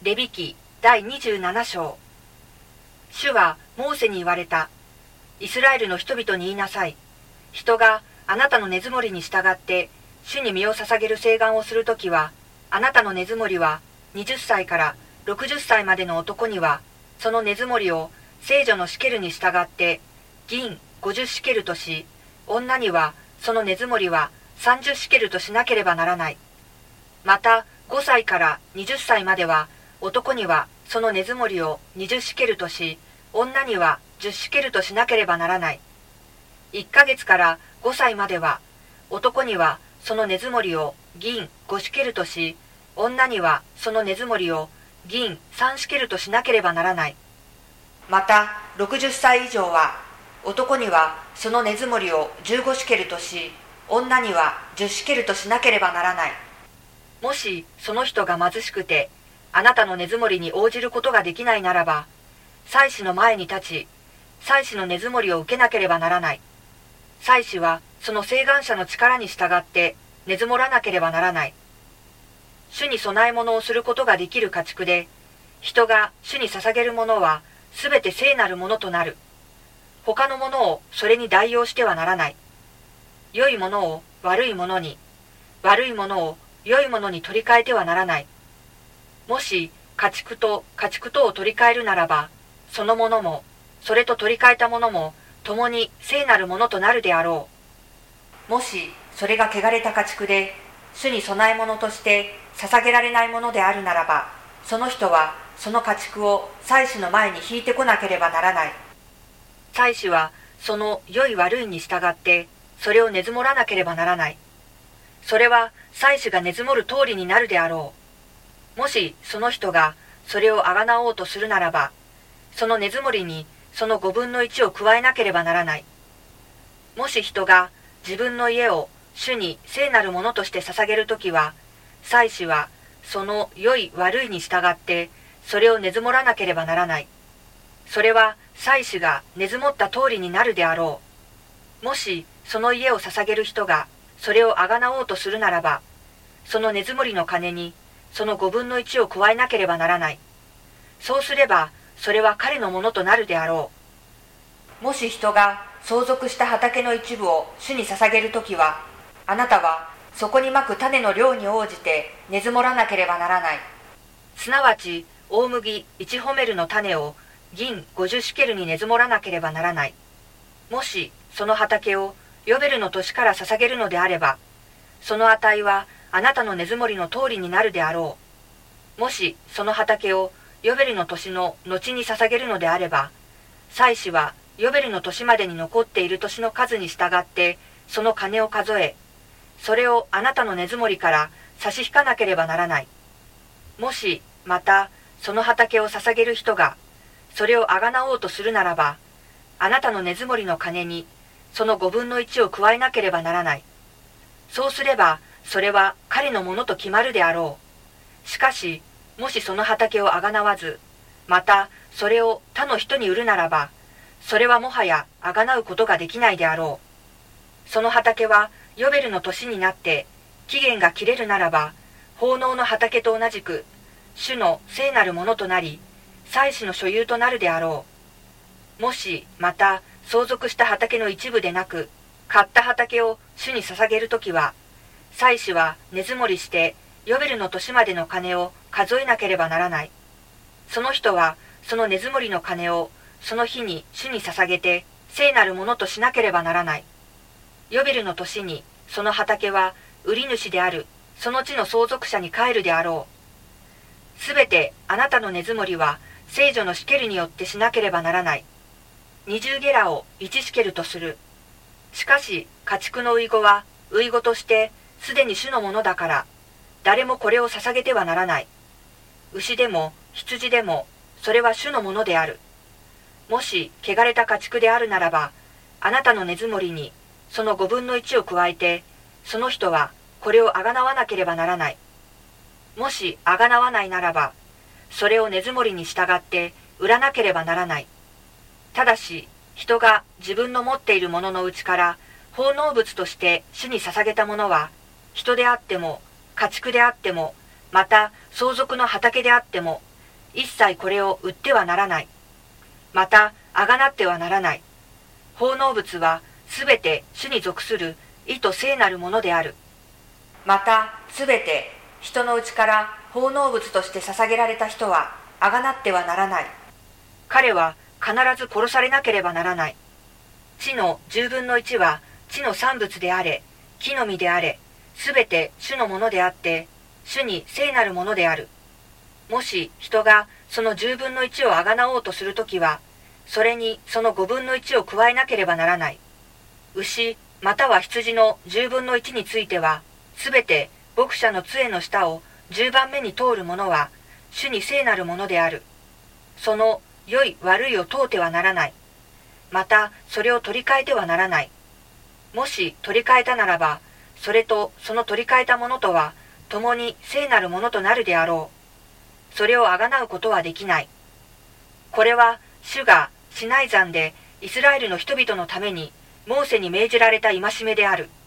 レビ記第27章。主はモーセに言われた。イスラエルの人々に言いなさい。人があなたの根積もりに従って主に身を捧げる請願をするときは、あなたの根積もりは20歳から60歳までの男には、その根積もりを聖女のシケルに従って銀50シケルとし、女にはその根積もりは30シケルとしなければならない。また5歳から20歳までは男にはその根積もりを20シケルとし、女には10シケルとしなければならない。1ヶ月から5歳までは男にはその根積もりを銀5シケルとし、女にはその根積もりを銀3シケルとしなければならない。また60歳以上は男にはその根積もりを15シケルとし、女には10シケルとしなければならない。もしその人が貧しくてあなたの根積もりに応じることができないならば、祭司の前に立ち、祭司の根積もりを受けなければならない。祭司はその請願者の力に従って根積もらなければならない。主に供え物をすることができる家畜で、人が主に捧げるものはすべて聖なるものとなる。他のものをそれに代用してはならない。良いものを悪いものに、悪いものを良いものに取り替えてはならない。もし家畜と家畜とを取り替えるならば、そのものもそれと取り替えたものも共に聖なるものとなるであろう。もしそれが汚れた家畜で主に供え物として捧げられないものであるならば、その人はその家畜を祭司の前に引いてこなければならない。祭司はその良い悪いに従ってそれを根積もらなければならない。それは祭司が根積もる通りになるであろう。もしその人がそれをあがなおうとするならば、その根積もりにその5分の1を加えなければならない。もし人が自分の家を主に聖なるものとして捧げるときは、祭司はその良い悪いに従ってそれを根積もらなければならない。それは祭司が根積もった通りになるであろう。もしその家を捧げる人がそれをあがなおうとするならば、その根積もりの金にその5分の1を加えなければならない。そうすればそれは彼のものとなるであろう。もし人が相続した畑の一部を主に捧げるときは、あなたはそこにまく種の量に応じて根積もらなければならない。すなわち大麦1ホメルの種を銀50シケルに根積もらなければならない。もしその畑をヨベルの年から捧げるのであれば、その値はあなたの根積もりの通りになるであろう。もしその畑をヨベルの年の後に捧げるのであれば、祭司はヨベルの年までに残っている年の数に従ってその金を数え、それをあなたの根積もりから差し引かなければならない。もしまたその畑を捧げる人がそれをあがなおうとするならば、あなたの根積もりの金にその5分の1を加えなければならない。そうすればそれは彼のものと決まるであろう。しかしもしその畑をあがなわず、またそれを他の人に売るならば、それはもはやあがなうことができないであろう。その畑はヨベルの年になって期限が切れるならば、奉納の畑と同じく主の聖なるものとなり、祭司の所有となるであろう。もしまた相続した畑の一部でなく、買った畑を主に捧げるときは、祭司は根積もりしてヨベルの年までの金を数えなければならない。その人はその根積もりの金をその日に主に捧げて聖なるものとしなければならない。ヨベルの年にその畑は売り主であるその地の相続者に帰るであろう。すべてあなたの根積もりは聖女のシケルによってしなければならない。20ゲラを1シケルとする。しかし家畜のウイゴはウイゴとしてすでに主のものだから、誰もこれを捧げてはならない。牛でも羊でもそれは主のものである。もし汚れた家畜であるならば、あなたの根積もりにその5分の1を加えて、その人はこれをあがなわなければならない。もしあがなわないならば、それを根積もりに従って売らなければならない。ただし人が自分の持っているもののうちから奉納物として主に捧げたものは、人であっても家畜であっても、また相続の畑であっても、 一切これを売ってはならない。また、あがなってはならない。奉納物はすべて主に属する意と聖なるものである。また、すべて人のうちから奉納物として捧げられた人はあがなってはならない。彼は必ず殺されなければならない。地の10分の1は地の産物であれ、木の実であれ、すべて主のものであって、主に聖なるものである。もし人がその10分の1をあがなおうとするときは、それにその5分の1を加えなければならない。牛、または羊の10分の1については、すべて牧者の杖の下を10番目に通るものは、主に聖なるものである。その良い悪いを問うてはならない。またそれを取り替えてはならない。もし取り替えたならば、それとその取り替えたものとは、共に聖なるものとなるであろう。それをあがなうことはできない。これは主がシナイ山でイスラエルの人々のためにモーセに命じられた戒めである。